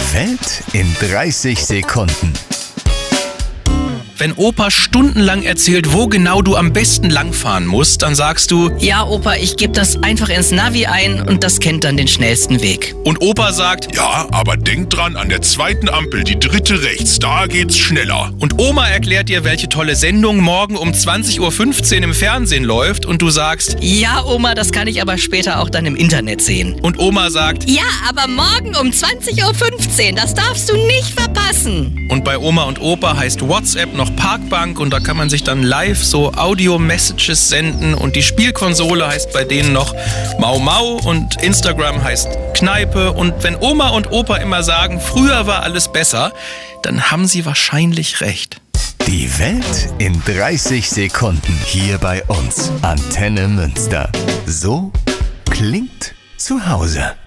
Welt in 30 Sekunden. Wenn Opa stundenlang erzählt, wo genau du am besten langfahren musst, dann sagst du: Ja, Opa, ich gebe das einfach ins Navi ein und das kennt dann den schnellsten Weg. Und Opa sagt: Ja, aber denk dran, an der zweiten Ampel, die dritte rechts, da geht's schneller. Und Oma erklärt dir, welche tolle Sendung morgen um 20.15 Uhr im Fernsehen läuft und du sagst: Ja, Oma, das kann ich aber später auch dann im Internet sehen. Und Oma sagt: Ja, aber morgen um 20.15 Uhr, das darfst du nicht verpassen. Und bei Oma und Opa heißt WhatsApp noch Parkbank und da kann man sich dann live so Audio-Messages senden und die Spielkonsole heißt bei denen noch Mau Mau und Instagram heißt Kneipe. Und wenn Oma und Opa immer sagen, früher war alles besser, dann haben sie wahrscheinlich recht. Die Welt in 30 Sekunden hier bei uns. Antenne Münster. So klingt zu Hause.